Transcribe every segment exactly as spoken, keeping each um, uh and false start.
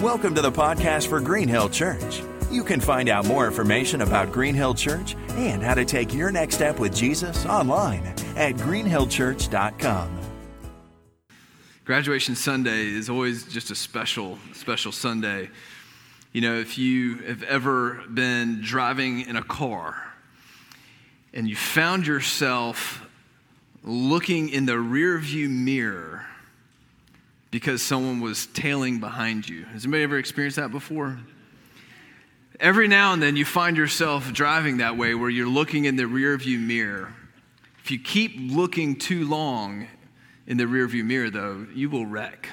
Welcome to the podcast for Green Hill Church. You can find out more information about Green Hill Church and how to take your next step with Jesus online at green hill church dot com. Graduation Sunday is always just a special, special Sunday. You know, if you have ever been driving in a car and you found yourself looking in the rearview mirror because someone was tailing behind you. Has anybody ever experienced that before? Every now and then you find yourself driving that way where you're looking in the rearview mirror. If you keep looking too long in the rearview mirror, though, you will wreck.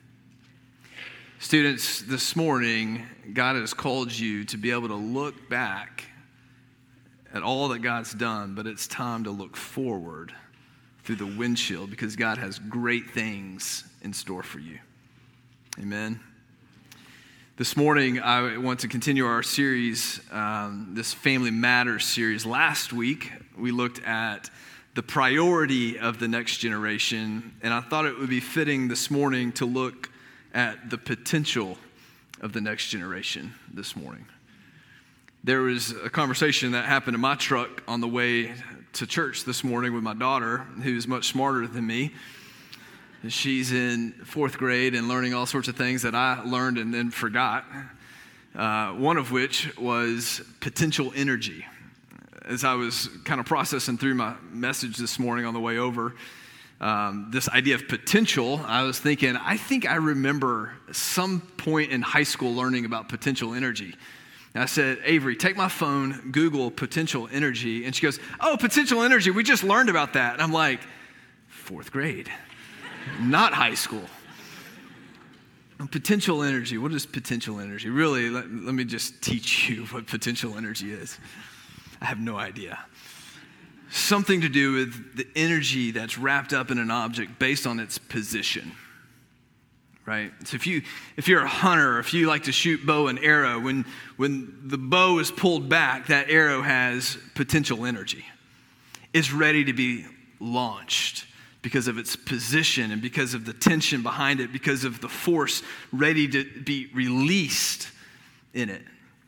Students, this morning, God has called you to be able to look back at all that God's done, but it's time to look forward through the windshield because God has great things in store for you. Amen. This morning, I want to continue our series, um, this Family Matters series. Last week, we looked at the priority of the next generation, and I thought it would be fitting this morning to look at the potential of the next generation this morning. There was a conversation that happened in my truck on the way to church this morning with my daughter, who's much smarter than me. She's in fourth grade and learning all sorts of things that I learned and then forgot, uh, one of which was potential energy. As I was kind of processing through my message this morning on the way over, um, this idea of potential, I was thinking, I think I remember some point in high school learning about potential energy. And I said, Avery, take my phone, Google potential energy. And she goes, oh, potential energy, we just learned about that. And I'm like, fourth grade. Not high school. Potential energy. What is potential energy? Really, let, let me just teach you what potential energy is. I have no idea. Something to do with the energy that's wrapped up in an object based on its position. Right? So if you if you're a hunter, if you like to shoot bow and arrow, when when the bow is pulled back, that arrow has potential energy. It's ready to be launched because of its position and because of the tension behind it, because of the force ready to be released in it.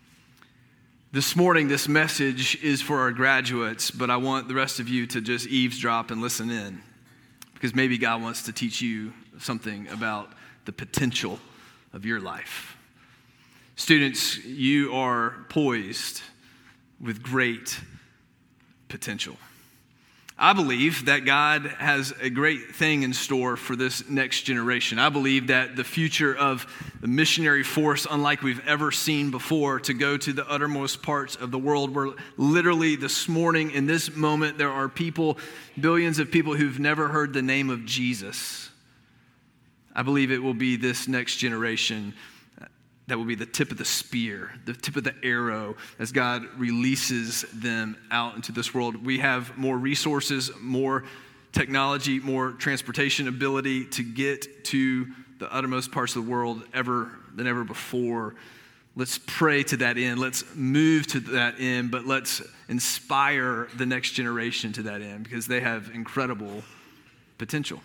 This morning, this message is for our graduates, but I want the rest of you to just eavesdrop and listen in, because maybe God wants to teach you something about the potential of your life. Students, you are poised with great potential. I believe that God has a great thing in store for this next generation. I believe that the future of the missionary force, unlike we've ever seen before, to go to the uttermost parts of the world, where literally this morning, in this moment, there are people, billions of people who've never heard the name of Jesus. I believe it will be this next generation that will be the tip of the spear, the tip of the arrow, as God releases them out into this world. We have more resources, more technology, more transportation ability to get to the uttermost parts of the world ever than ever before. Let's pray to that end. Let's move to that end, but let's inspire the next generation to that end, because they have incredible potential.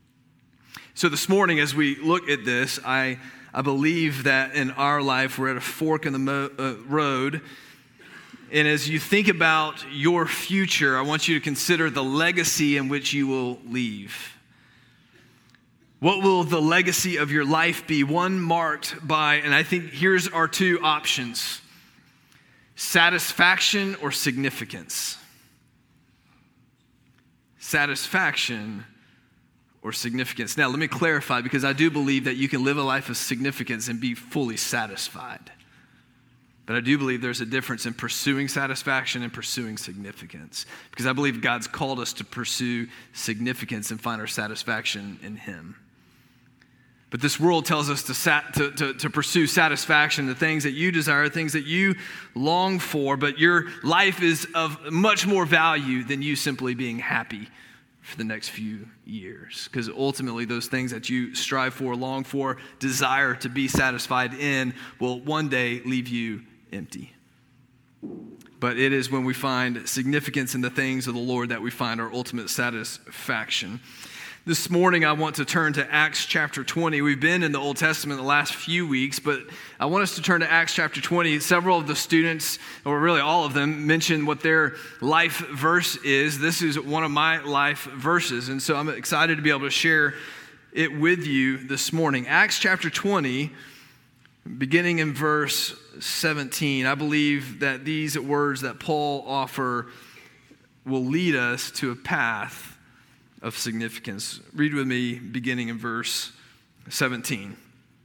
So this morning, as we look at this, I I believe that in our life, we're at a fork in the mo- uh, road. And as you think about your future, I want you to consider the legacy in which you will leave. What will the legacy of your life be? One marked by, and I think here's our two options: satisfaction or significance. Satisfaction or significance. Now, let me clarify, because I do believe that you can live a life of significance and be fully satisfied. But I do believe there's a difference in pursuing satisfaction and pursuing significance, because I believe God's called us to pursue significance and find our satisfaction in Him. But this world tells us to, sat, to, to, to pursue satisfaction, the things that you desire, things that you long for, but your life is of much more value than you simply being happy for the next few years. Because ultimately those things that you strive for, long for, desire to be satisfied in will one day leave you empty. But it is when we find significance in the things of the Lord that we find our ultimate satisfaction. This morning, I want to turn to Acts chapter twenty. We've been in the Old Testament the last few weeks, but I want us to turn to Acts chapter twenty. Several of the students, or really all of them, mentioned what their life verse is. This is one of my life verses, and so I'm excited to be able to share it with you this morning. Acts chapter twenty, beginning in verse seventeen. I believe that these words that Paul offer will lead us to a path of significance. Read with me, beginning in verse seventeen.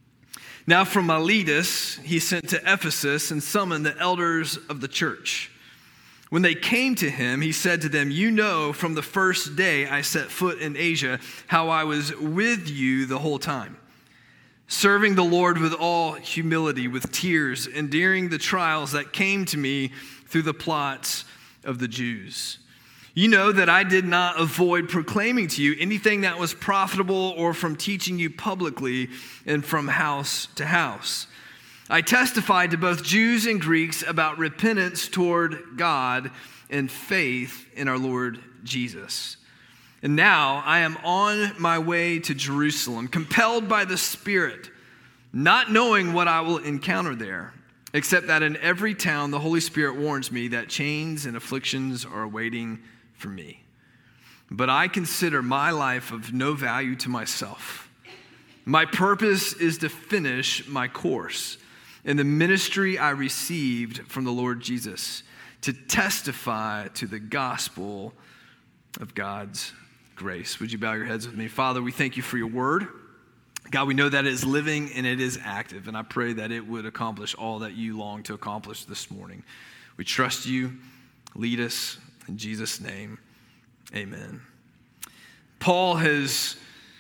Now from Miletus he sent to Ephesus and summoned the elders of the church. When they came to him, he said to them, "You know from the first day I set foot in Asia how I was with you the whole time, serving the Lord with all humility, with tears, enduring the trials that came to me through the plots of the Jews. You know that I did not avoid proclaiming to you anything that was profitable or from teaching you publicly and from house to house. I testified to both Jews and Greeks about repentance toward God and faith in our Lord Jesus. And now I am on my way to Jerusalem, compelled by the Spirit, not knowing what I will encounter there, except that in every town the Holy Spirit warns me that chains and afflictions are awaiting for me. But I consider my life of no value to myself. My purpose is to finish my course in the ministry I received from the Lord Jesus, to testify to the gospel of God's grace." Would you bow your heads with me? Father, we thank you for your word. God, we know that it is living and it is active, and I pray that it would accomplish all that you long to accomplish this morning. We trust you. Lead us. In Jesus' name, amen. Paul has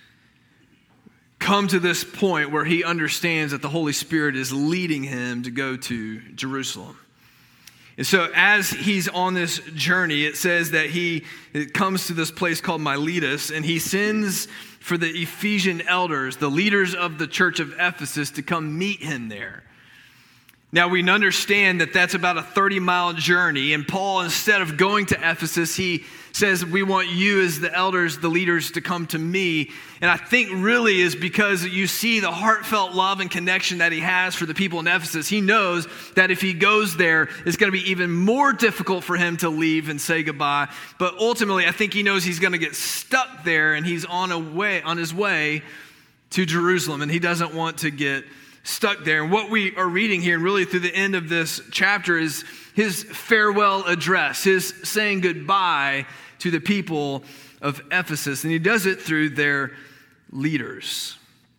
come to this point where he understands that the Holy Spirit is leading him to go to Jerusalem. And so as he's on this journey, it says that he it comes to this place called Miletus, and he sends for the Ephesian elders, the leaders of the church of Ephesus, to come meet him there. Now, we understand that that's about a thirty-mile journey, and Paul, instead of going to Ephesus, he says, "We want you as the elders, the leaders, to come to me." And I think really is because you see the heartfelt love and connection that he has for the people in Ephesus. He knows that if he goes there, it's going to be even more difficult for him to leave and say goodbye. But ultimately, I think he knows he's going to get stuck there, and he's on a way, on his way to Jerusalem, and he doesn't want to get stuck there. And what we are reading here, and really through the end of this chapter, is his farewell address, his saying goodbye to the people of Ephesus. And he does it through their leaders.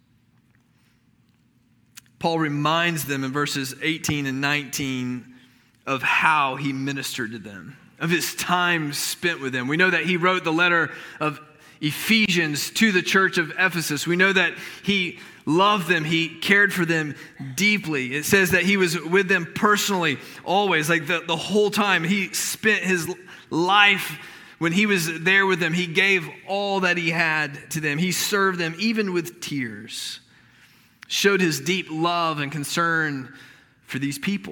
Paul reminds them in verses eighteen and nineteen of how he ministered to them, of his time spent with them. We know that he wrote the letter of Ephesians to the church of Ephesus. We know that he loved them. He cared for them deeply. It says that he was with them personally, always, like the, the whole time. He spent his life when he was there with them. He gave all that he had to them. He served them even with tears, showed his deep love and concern for these people.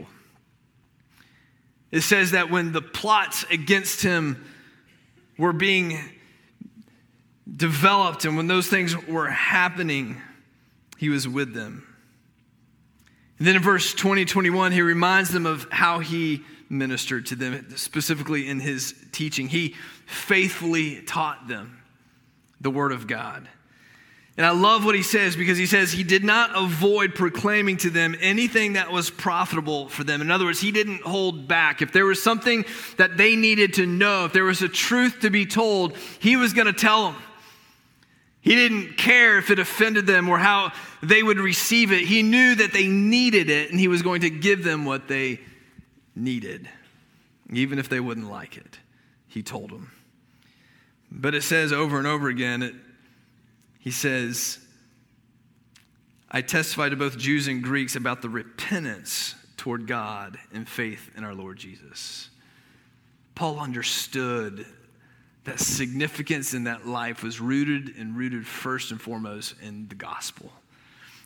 It says that when the plots against him were being developed and when those things were happening, he was with them. And then in verse twenty, twenty-one, he reminds them of how he ministered to them, specifically in his teaching. He faithfully taught them the word of God. And I love what he says, because he says he did not avoid proclaiming to them anything that was profitable for them. In other words, he didn't hold back. If there was something that they needed to know, if there was a truth to be told, he was going to tell them. He didn't care if it offended them or how they would receive it. He knew that they needed it, and he was going to give them what they needed, even if they wouldn't like it. He told them. But it says over and over again, it, he says, "I testify to both Jews and Greeks about the repentance toward God and faith in our Lord Jesus." Paul understood that significance in that life was rooted and rooted first and foremost in the gospel.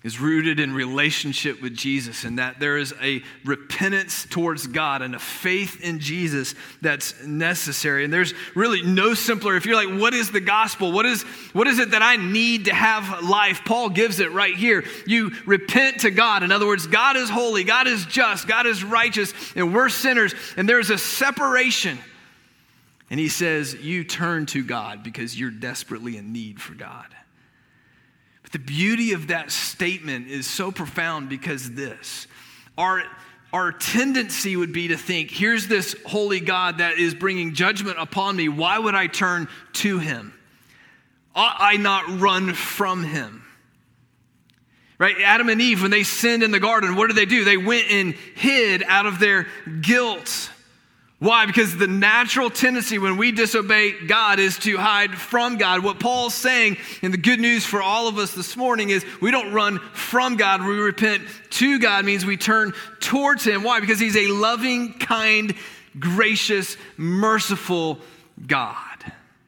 is rooted in relationship with Jesus, and that there is a repentance towards God and a faith in Jesus that's necessary. And there's really no simpler, if you're like, what is the gospel? What is, what is it that I need to have life? Paul gives it right here. You repent to God. In other words, God is holy, God is just, God is righteous, and we're sinners, and there's a separation. And he says, you turn to God because you're desperately in need for God. The beauty of that statement is so profound because this, our, our tendency would be to think, here's this holy God that is bringing judgment upon me. Why would I turn to him? Ought I not run from him? Right? Adam and Eve, when they sinned in the garden, what did they do? They went and hid out of their guilt. Why? Because the natural tendency when we disobey God is to hide from God. What Paul's saying, and the good news for all of us this morning, is we don't run from God. We repent to God means we turn towards him. Why? Because he's a loving, kind, gracious, merciful God.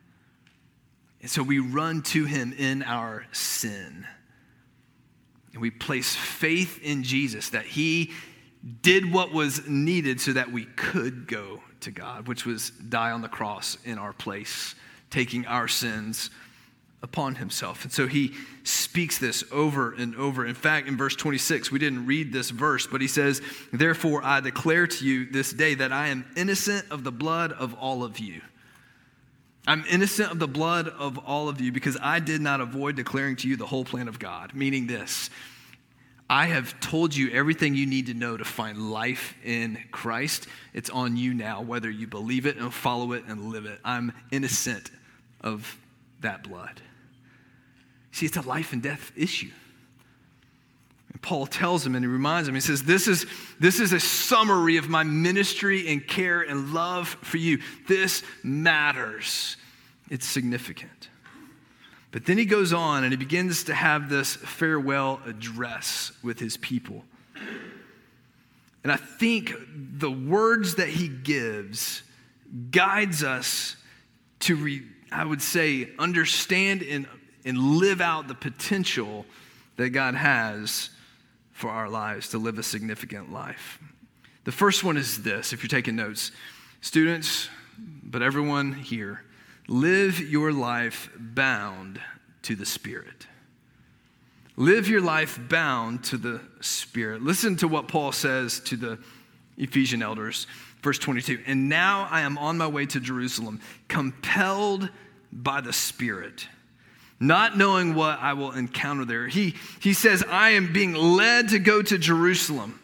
And so we run to him in our sin. And we place faith in Jesus that he did what was needed so that we could go to God, which was die on the cross in our place, taking our sins upon himself. And so he speaks this over and over. In fact, in verse twenty-six, we didn't read this verse, but he says, therefore I declare to you this day that I am innocent of the blood of all of you. I'm innocent of the blood of all of you because I did not avoid declaring to you the whole plan of God, meaning this: I have told you everything you need to know to find life in Christ. It's on you now, whether you believe it and follow it and live it. I'm innocent of that blood. See, it's a life and death issue. And Paul tells him and he reminds him, he says, this is, this is a summary of my ministry and care and love for you. This matters. It's significant. But then he goes on and he begins to have this farewell address with his people. And I think the words that he gives guides us to, re, I would say, understand and, and live out the potential that God has for our lives to live a significant life. The first one is this, if you're taking notes. Students, but everyone here, live your life bound to the Spirit. Live your life bound to the Spirit. Listen to what Paul says to the Ephesian elders, verse twenty-two. And now I am on my way to Jerusalem, compelled by the Spirit, not knowing what I will encounter there. He, he says, I am being led to go to Jerusalem.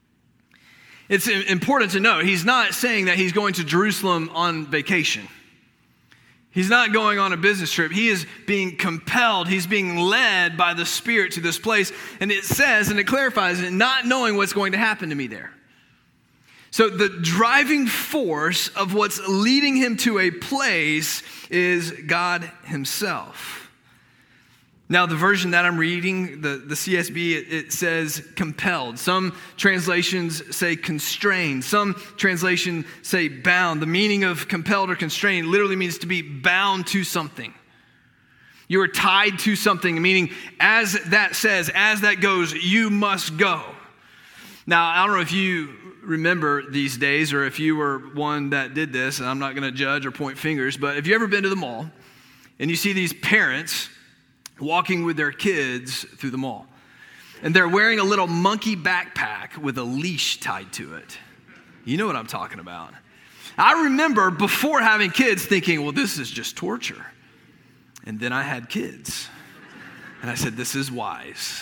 It's important to note, he's not saying that he's going to Jerusalem on vacation. He's not going on a business trip. He is being compelled. He's being led by the Spirit to this place. And it says, and it clarifies it, not knowing what's going to happen to me there. So the driving force of what's leading him to a place is God himself. Now, the version that I'm reading, the, the C S B, it, it says compelled. Some translations say constrained. Some translations say bound. The meaning of compelled or constrained literally means to be bound to something. You are tied to something, meaning as that says, as that goes, you must go. Now, I don't know if you remember these days or if you were one that did this, and I'm not going to judge or point fingers, but have you ever been to the mall and you see these parents walking with their kids through the mall, and they're wearing a little monkey backpack with a leash tied to it? You know what I'm talking about. I remember before having kids thinking, well, this is just torture. And then I had kids. And I said, this is wise.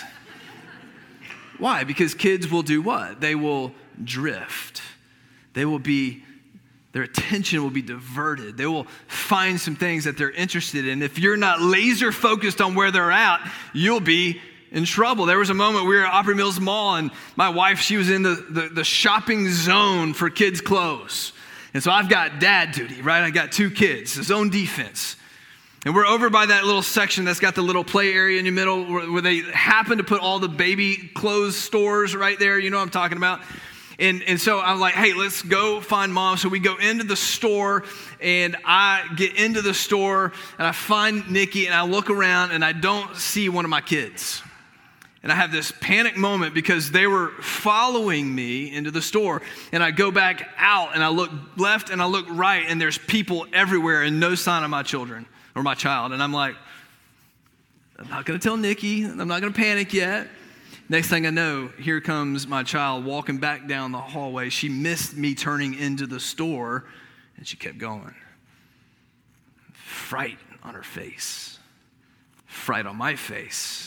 Why? Because kids will do what? They will drift. They will be Their attention will be diverted. They will find some things that they're interested in. If you're not laser focused on where they're at, you'll be in trouble. There was a moment we were at Opry Mills Mall, and my wife, she was in the, the, the shopping zone for kids' clothes. And so I've got dad duty, right? I got two kids, zone defense. And we're over by that little section that's got the little play area in the middle where, where they happen to put all the baby clothes stores right there. You know what I'm talking about? And, and so I'm like, hey, let's go find mom. So we go into the store, and I get into the store, and I find Nikki, and I look around, and I don't see one of my kids. And I have this panic moment because they were following me into the store. And I go back out and I look left and I look right and there's people everywhere and no sign of my children or my child. And I'm like, I'm not going to tell Nikki. I'm not going to panic yet. Next thing I know, here comes my child walking back down the hallway. She missed me turning into the store and she kept going. Fright on her face. Fright on my face.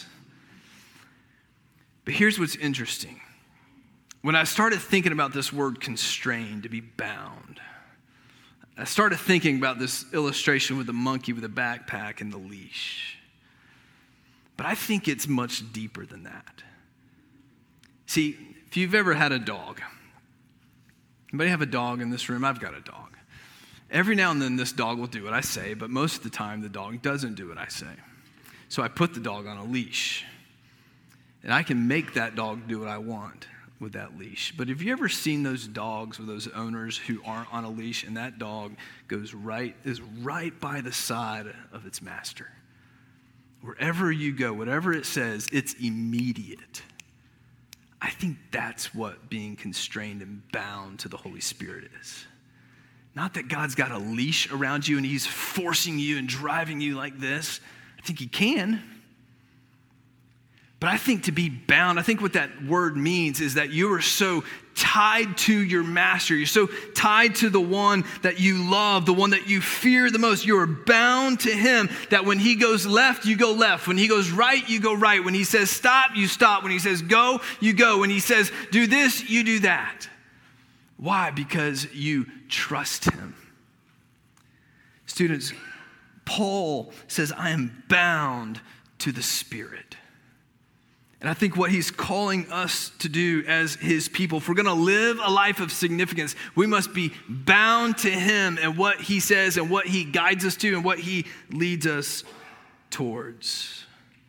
But here's what's interesting. When I started thinking about this word constrained, to be bound, I started thinking about this illustration with the monkey with a backpack and the leash. But I think it's much deeper than that. See, if you've ever had a dog, anybody have a dog in this room? I've got a dog. Every now and then this dog will do what I say, but most of the time the dog doesn't do what I say. So I put the dog on a leash. And I can make that dog do what I want with that leash. But have you ever seen those dogs or those owners who aren't on a leash and that dog goes right, is right by the side of its master? Wherever you go, whatever it says, it's immediate. I think that's what being constrained and bound to the Holy Spirit is. Not that God's got a leash around you and he's forcing you and driving you like this. I think he can. But I think to be bound, I think what that word means is that you are so tied to your master. You're so tied to the one that you love, the one that you fear the most. You are bound to him that when he goes left, you go left. When he goes right, you go right. When he says stop, you stop. When he says go, you go. When he says do this, you do that. Why? Because you trust him. Students, Paul says, I am bound to the Spirit. And I think what he's calling us to do as his people, if we're going to live a life of significance, we must be bound to him and what he says and what he guides us to and what he leads us towards.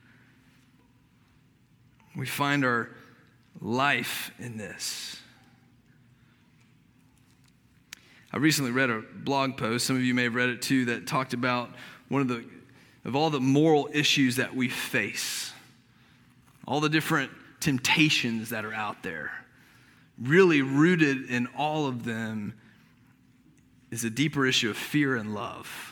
We find our life in this. I recently read a blog post, some of you may have read it too, that talked about one of the, of all the moral issues that we face. All the different temptations that are out there, really rooted in all of them is a deeper issue of fear and love.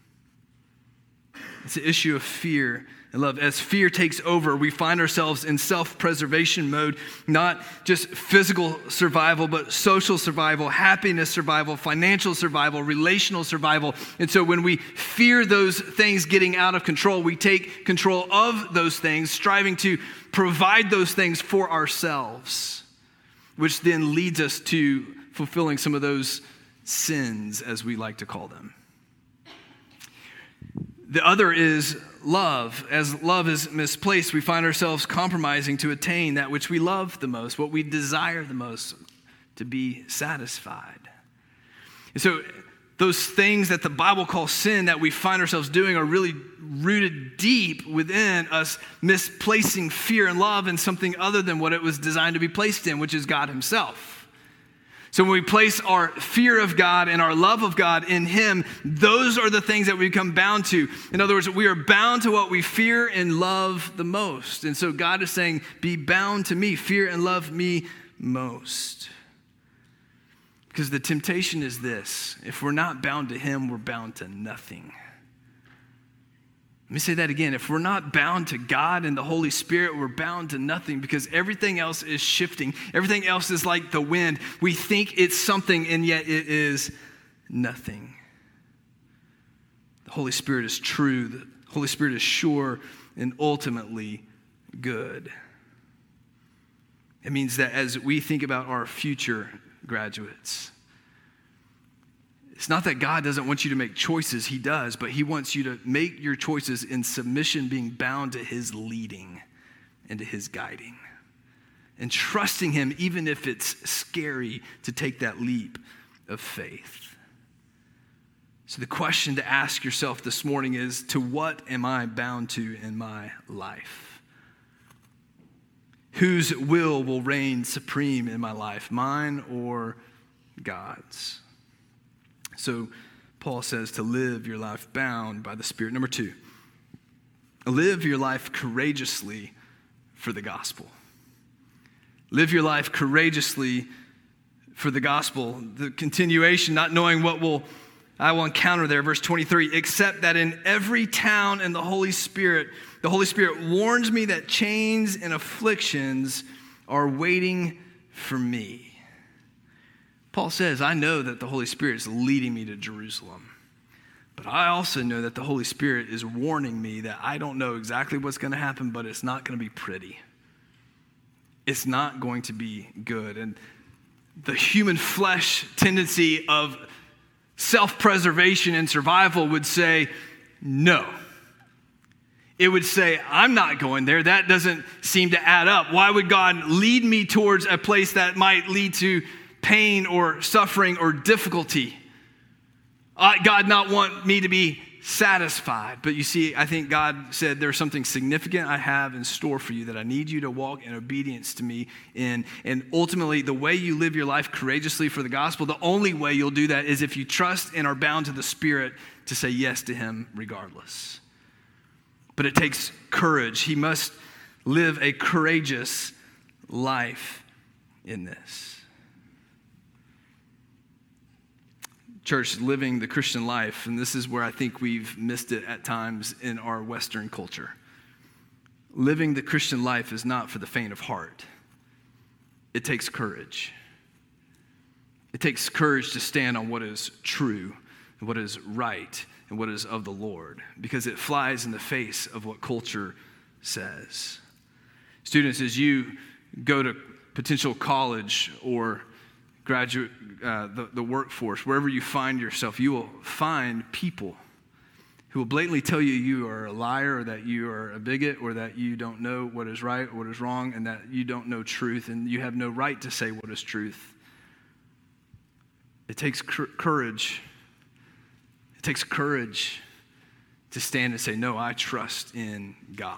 It's an issue of fear and love. As fear takes over, we find ourselves in self-preservation mode, not just physical survival, but social survival, happiness survival, financial survival, relational survival. And so when we fear those things getting out of control, we take control of those things, striving to provide those things for ourselves, which then leads us to fulfilling some of those sins, as we like to call them. The other is love. As love is misplaced, we find ourselves compromising to attain that which we love the most, what we desire the most, to be satisfied. And so those things that the Bible calls sin that we find ourselves doing are really rooted deep within us misplacing fear and love in something other than what it was designed to be placed in, which is God himself. So when we place our fear of God and our love of God in him, those are the things that we become bound to. In other words, we are bound to what we fear and love the most. And so God is saying, be bound to me, fear and love me most. Because the temptation is this: if we're not bound to him, we're bound to nothing. Let me say that again. If we're not bound to God and the Holy Spirit, we're bound to nothing, because everything else is shifting. Everything else is like the wind. We think it's something, and yet it is nothing. The Holy Spirit is true. The Holy Spirit is sure and ultimately good. It means that as we think about our future graduates, it's not that God doesn't want you to make choices. He does, but he wants you to make your choices in submission, being bound to his leading and to his guiding, and trusting him even if it's scary to take that leap of faith. So the question to ask yourself this morning is, to what am I bound to in my life? Whose will will reign supreme in my life, mine or God's? So Paul says to live your life bound by the Spirit. Number two, live your life courageously for the gospel. Live your life courageously for the gospel. The continuation, not knowing what will I will encounter there, verse twenty-three, except that in every town in the Holy Spirit, the Holy Spirit warns me that chains and afflictions are waiting for me. Paul says, I know that the Holy Spirit is leading me to Jerusalem, but I also know that the Holy Spirit is warning me that I don't know exactly what's going to happen, but it's not going to be pretty. It's not going to be good. And the human flesh tendency of self-preservation and survival would say, no. It would say, I'm not going there. That doesn't seem to add up. Why would God lead me towards a place that might lead to pain or suffering or difficulty? Uh, God not want me to be satisfied. But you see, I think God said there's something significant I have in store for you that I need you to walk in obedience to me in. And ultimately, the way you live your life courageously for the gospel, the only way you'll do that is if you trust and are bound to the Spirit to say yes to him regardless. But it takes courage. He must live a courageous life in this. Church, living the Christian life, and this is where I think we've missed it at times in our Western culture. Living the Christian life is not for the faint of heart. It takes courage. It takes courage to stand on what is true, and what is right, and what is of the Lord, because it flies in the face of what culture says. Students, as you go to potential college or graduate, uh, the, the workforce, wherever you find yourself, you will find people who will blatantly tell you you are a liar, or that you are a bigot, or that you don't know what is right or what is wrong, and that you don't know truth, and you have no right to say what is truth. It takes cr- courage. It takes courage to stand and say, no, I trust in God.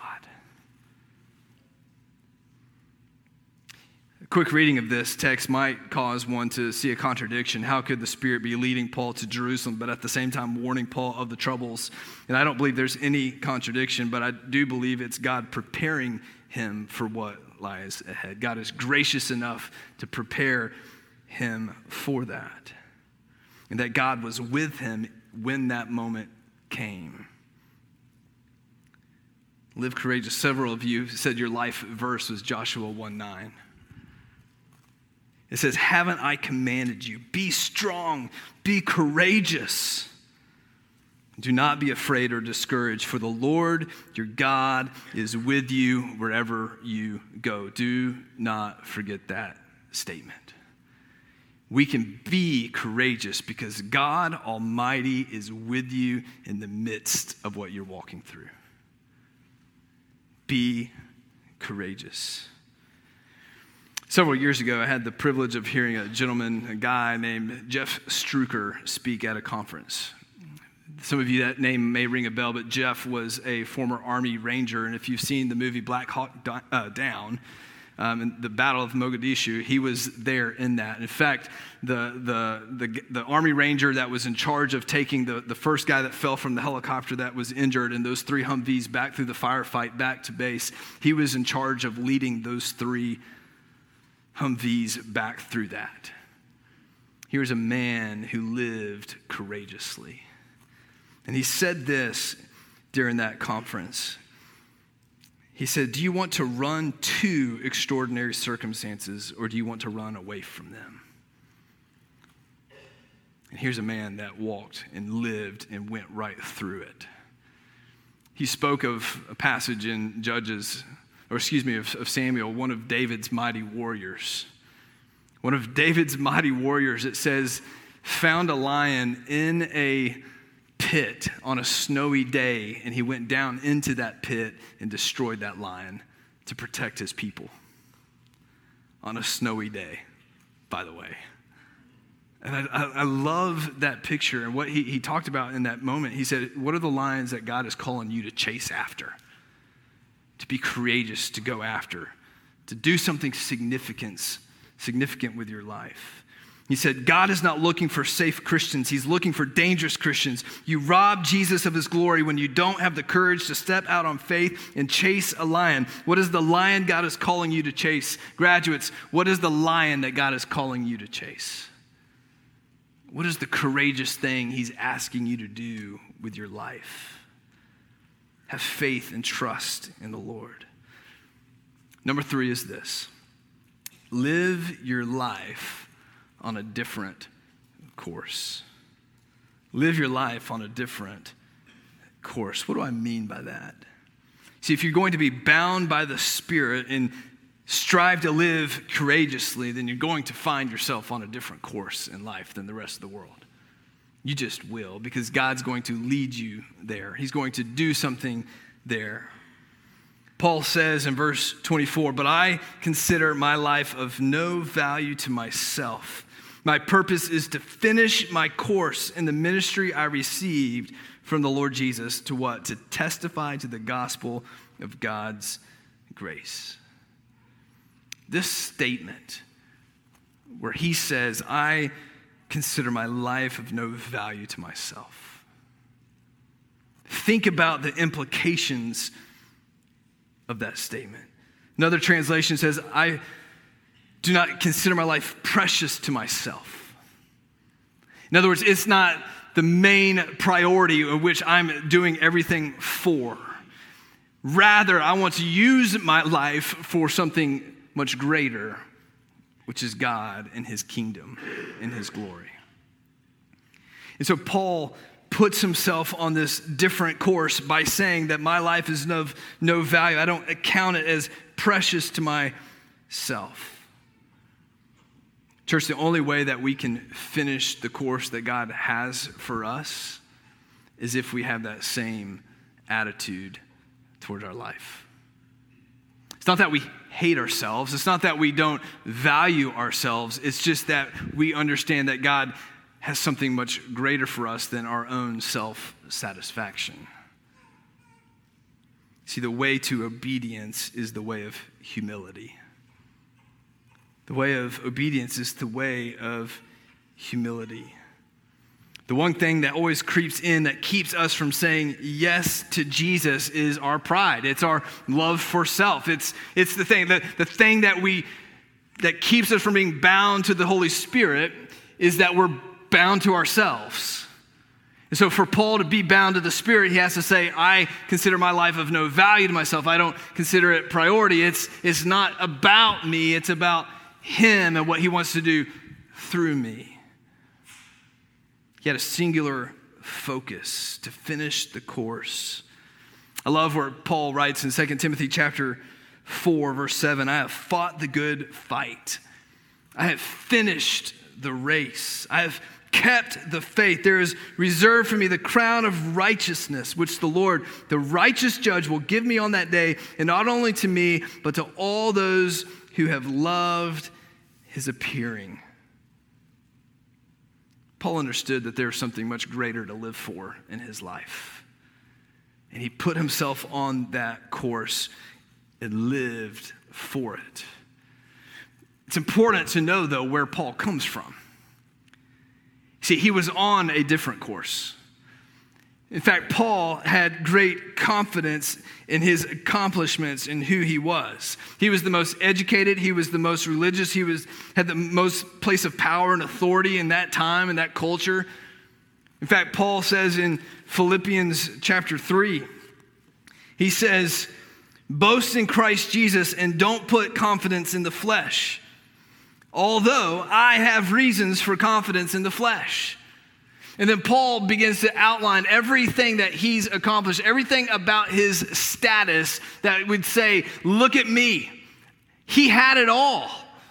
A quick reading of this text might cause one to see a contradiction. How could the Spirit be leading Paul to Jerusalem, but at the same time warning Paul of the troubles? And I don't believe there's any contradiction, but I do believe it's God preparing him for what lies ahead. God is gracious enough to prepare him for that. And that God was with him when that moment came. Live courageous. Several of you said your life verse was Joshua one nine. It says, haven't I commanded you? Be strong, be courageous. Do not be afraid or discouraged, for the Lord your God is with you wherever you go. Do not forget that statement. We can be courageous because God Almighty is with you in the midst of what you're walking through. Be courageous. Several years ago, I had the privilege of hearing a gentleman, a guy named Jeff Struker, speak at a conference. Some of you, that name may ring a bell, but Jeff was a former Army Ranger, and if you've seen the movie Black Hawk Down, um, and the Battle of Mogadishu, he was there in that. In fact, the, the, the, the Army Ranger that was in charge of taking the, the first guy that fell from the helicopter that was injured and those three Humvees back through the firefight back to base, he was in charge of leading those three Humvees back through that. Here's a man who lived courageously. And he said this during that conference. He said, do you want to run to extraordinary circumstances, or do you want to run away from them? And here's a man that walked and lived and went right through it. He spoke of a passage in Judges, or excuse me, of, of Samuel, one of David's mighty warriors. One of David's mighty warriors, it says, found a lion in a pit on a snowy day, and he went down into that pit and destroyed that lion to protect his people. On a snowy day, by the way. And I, I, I love that picture and what he, he talked about in that moment. He said, what are the lions that God is calling you to chase after? To be courageous, to go after, to do something significant, significant with your life. He said, God is not looking for safe Christians. He's looking for dangerous Christians. You rob Jesus of his glory when you don't have the courage to step out on faith and chase a lion. What is the lion God is calling you to chase? Graduates, what is the lion that God is calling you to chase? What is the courageous thing he's asking you to do with your life? Have faith and trust in the Lord. Number three is this. Live your life on a different course. Live your life on a different course. What do I mean by that? See, if you're going to be bound by the Spirit and strive to live courageously, then you're going to find yourself on a different course in life than the rest of the world. You just will, because God's going to lead you there. He's going to do something there. Paul says in verse twenty-four, but I consider my life of no value to myself. My purpose is to finish my course in the ministry I received from the Lord Jesus to what? To testify to the gospel of God's grace. This statement where he says, I consider my life of no value to myself. Think about the implications of that statement. Another translation says, I do not consider my life precious to myself. In other words, it's not the main priority of which I'm doing everything for. Rather, I want to use my life for something much greater, which is God and his kingdom and his glory. And so Paul puts himself on this different course by saying that my life is of no value. I don't account it as precious to myself. Church, the only way that we can finish the course that God has for us is if we have that same attitude towards our life. It's not that we hate ourselves. It's not that we don't value ourselves. It's just that we understand that God has something much greater for us than our own self-satisfaction. See, the way to obedience is the way of humility. The way of obedience is the way of humility. The one thing that always creeps in that keeps us from saying yes to Jesus is our pride. It's our love for self. It's, it's the thing, the, the thing that we that keeps us from being bound to the Holy Spirit is that we're bound to ourselves. And so for Paul to be bound to the Spirit, he has to say, I consider my life of no value to myself. I don't consider it priority. It's, it's not about me. It's about him and what he wants to do through me. He had a singular focus to finish the course. I love where Paul writes in Second Timothy chapter four, verse seven, I have fought the good fight. I have finished the race. I have kept the faith. There is reserved for me the crown of righteousness, which the Lord, the righteous judge, will give me on that day, and not only to me, but to all those who have loved his appearing. Paul understood that there was something much greater to live for in his life. And he put himself on that course and lived for it. It's important to know, though, where Paul comes from. See, he was on a different course. In fact, Paul had great confidence in his accomplishments and who he was. He was the most educated. He was the most religious. He was had the most place of power and authority in that time and that culture. In fact, Paul says in Philippians chapter three, he says, boast in Christ Jesus and don't put confidence in the flesh. Although I have reasons for confidence in the flesh. And then Paul begins to outline everything that he's accomplished, everything about his status that would say, look at me. He had it all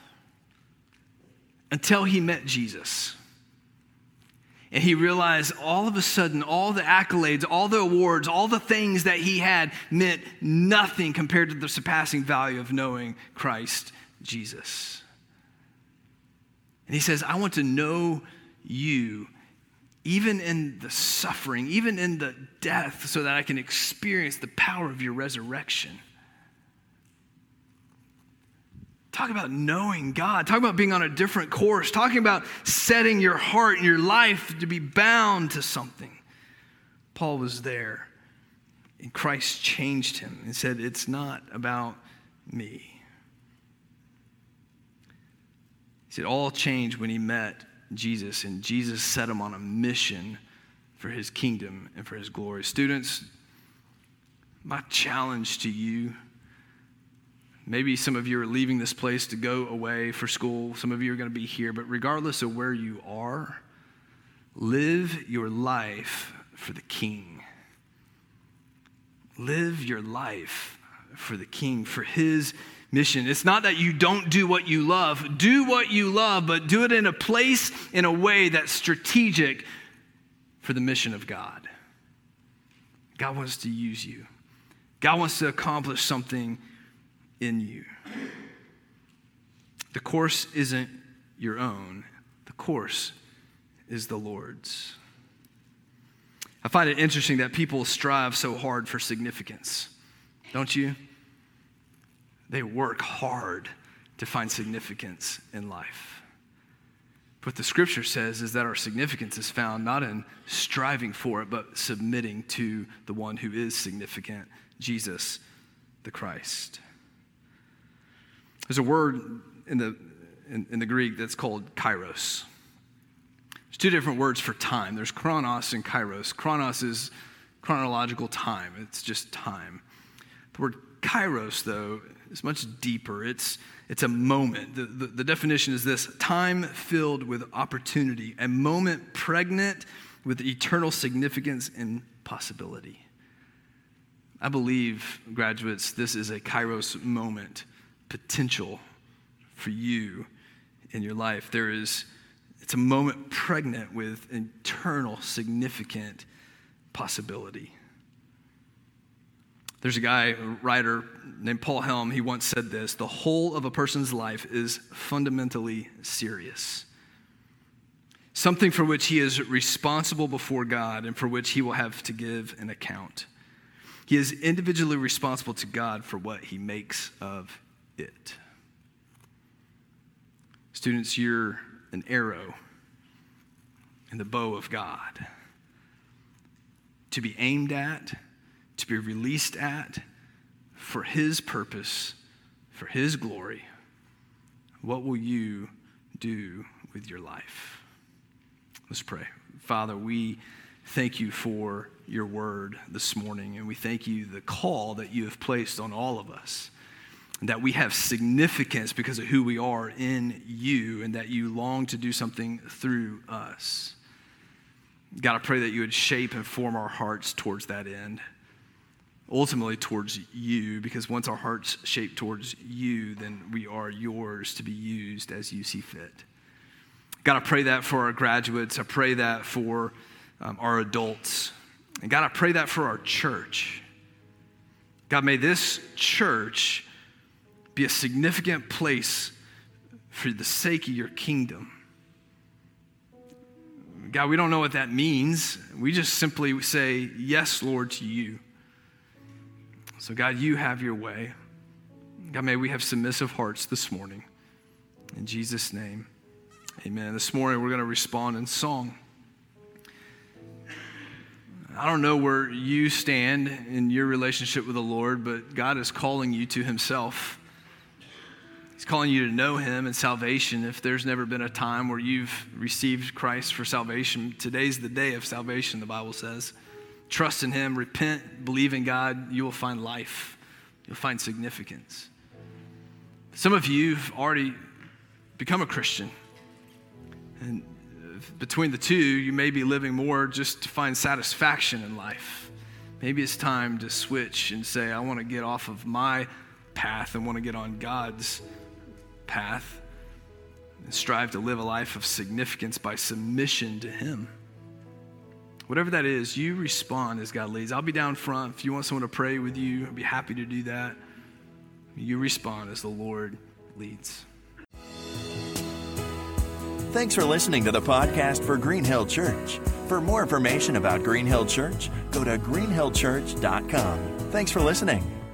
until he met Jesus. And he realized all of a sudden, all the accolades, all the awards, all the things that he had meant nothing compared to the surpassing value of knowing Christ Jesus. And he says, I want to know you even in the suffering, even in the death, so that I can experience the power of your resurrection. Talk about knowing God. Talk about being on a different course. Talking about setting your heart and your life to be bound to something. Paul was there, and Christ changed him and said, it's not about me. He said, all changed when he met Jesus, and Jesus set him on a mission for his kingdom and for his glory. Students, my challenge to you, maybe some of you are leaving this place to go away for school. Some of you are going to be here, but regardless of where you are, live your life for the King. Live your life for the King, for his mission. It's not that you don't do what you love. Do what you love, but do it in a place, in a way that's strategic for the mission of God. God wants to use you. God wants to accomplish something in you. The course isn't your own. The course is the Lord's. I find it interesting that people strive so hard for significance, don't you? They work hard to find significance in life. What the scripture says is that our significance is found not in striving for it, but submitting to the one who is significant, Jesus the Christ. There's a word in the in, in the Greek that's called kairos. There's two different words for time. There's chronos and kairos. Chronos is chronological time. It's just time. The word kairos, though, is much deeper. It's it's a moment. The, the, the definition is this: time filled with opportunity, a moment pregnant with eternal significance and possibility. I believe, graduates, this is a kairos moment potential for you in your life. There is, it's a moment pregnant with eternal significant possibility. There's a guy, a writer named Paul Helm. He once said this: the whole of a person's life is fundamentally serious. Something for which he is responsible before God and for which he will have to give an account. He is individually responsible to God for what he makes of it. Students, you're an arrow in the bow of God, to be aimed at, to be released at, for his purpose, for his glory. What will you do with your life? Let's pray. Father, we thank you for your word this morning, and we thank you the call that you have placed on all of us, and that we have significance because of who we are in you, and that you long to do something through us. God, I pray that you would shape and form our hearts towards that end, ultimately towards you, because once our hearts shape towards you, then we are yours to be used as you see fit. God, I pray that for our graduates. I pray that for um, our adults. And God, I pray that for our church. God, may this church be a significant place for the sake of your kingdom. God, we don't know what that means. We just simply say, yes, Lord, to you. So God, you have your way. God, may we have submissive hearts this morning. In Jesus' name, amen. This morning we're going to respond in song. I don't know where you stand in your relationship with the Lord, but God is calling you to himself. He's calling you to know him and salvation. If there's never been a time where you've received Christ for salvation, today's the day of salvation, the Bible says. Trust in him, repent, believe in God, you will find life. You'll find significance. Some of you have already become a Christian. And between the two, you may be living more just to find satisfaction in life. Maybe it's time to switch and say, I want to get off of my path and want to get on God's path and strive to live a life of significance by submission to him. Whatever that is, you respond as God leads. I'll be down front. If you want someone to pray with you, I'd be happy to do that. You respond as the Lord leads. Thanks for listening to the podcast for Green Hill Church. For more information about Green Hill Church, go to green hill church dot com. Thanks for listening.